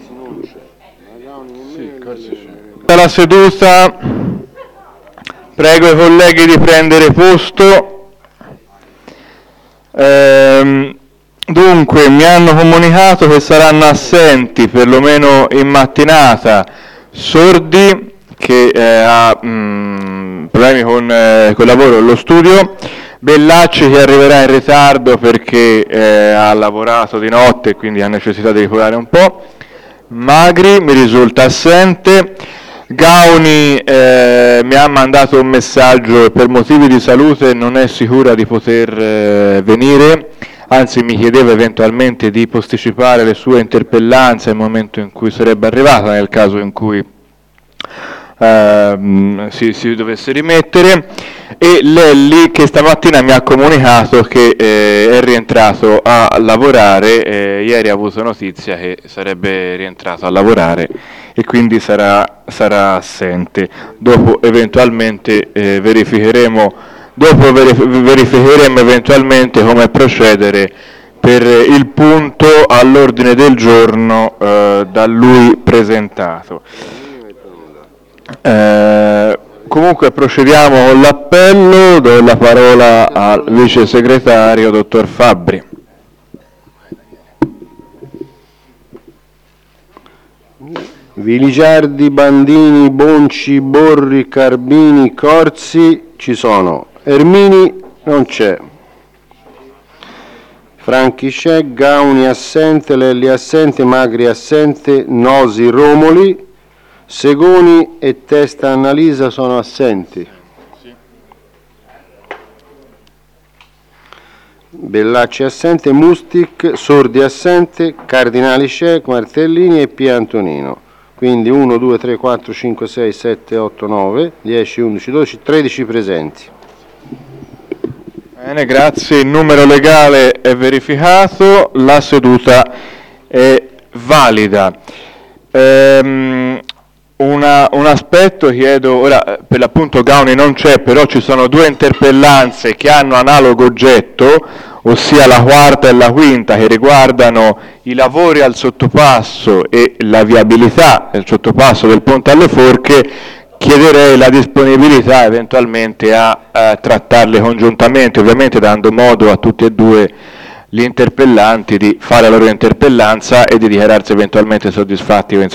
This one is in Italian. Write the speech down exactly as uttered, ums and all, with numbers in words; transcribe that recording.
La seduta, prego i colleghi di prendere posto. Ehm, dunque, mi hanno comunicato che saranno assenti, perlomeno in mattinata, Sordi, che eh, ha mh, problemi con eh, col lavoro allo studio, Bellacci che arriverà in ritardo perché eh, ha lavorato di notte e quindi ha necessità di riposare un po', Magri mi risulta assente, Gauni eh, mi ha mandato un messaggio e per motivi di salute non è sicura di poter eh, venire, anzi mi chiedeva eventualmente di posticipare le sue interpellanze al momento in cui sarebbe arrivata, nel caso in cui eh, si, si dovesse rimettere, e Lelli che stamattina mi ha comunicato che eh, è rientrato a lavorare, eh, ieri ha avuto notizia che sarebbe rientrato a lavorare e quindi sarà, sarà assente. Dopo eventualmente eh, verificheremo dopo verif- verificheremo eventualmente come procedere per il punto all'ordine del giorno eh, da lui presentato. Eh, comunque procediamo con l'appello, do la parola al vice segretario dottor Fabbri. Viligiardi, Bandini, Bonci, Borri, Carbini, Corsi ci sono, Ermini non c'è, Franchi c'è, Gauni assente, Lelli assente, Magri assente, Nosi, Romoli, Segoni e Testa Annalisa sono assenti. Bellacci assente, Mustic, Sordi assente, Cardinali c'è, Martellini e Pia Antonino. Quindi uno, due, tre, quattro, cinque, sei, sette, otto, nove, dieci, undici, dodici, tredici presenti. Bene, grazie. Il numero legale è verificato, la seduta è valida. Ehm, una, un aspetto chiedo, ora per l'appunto Gauni non c'è, però ci sono due interpellanze che hanno analogo oggetto, ossia la quarta e la quinta, che riguardano i lavori al sottopasso e la viabilità del sottopasso del Ponte alle Forche. Chiederei la disponibilità eventualmente a, a trattarle congiuntamente, ovviamente dando modo a tutti e due gli interpellanti di fare la loro interpellanza e di dichiararsi eventualmente soddisfatti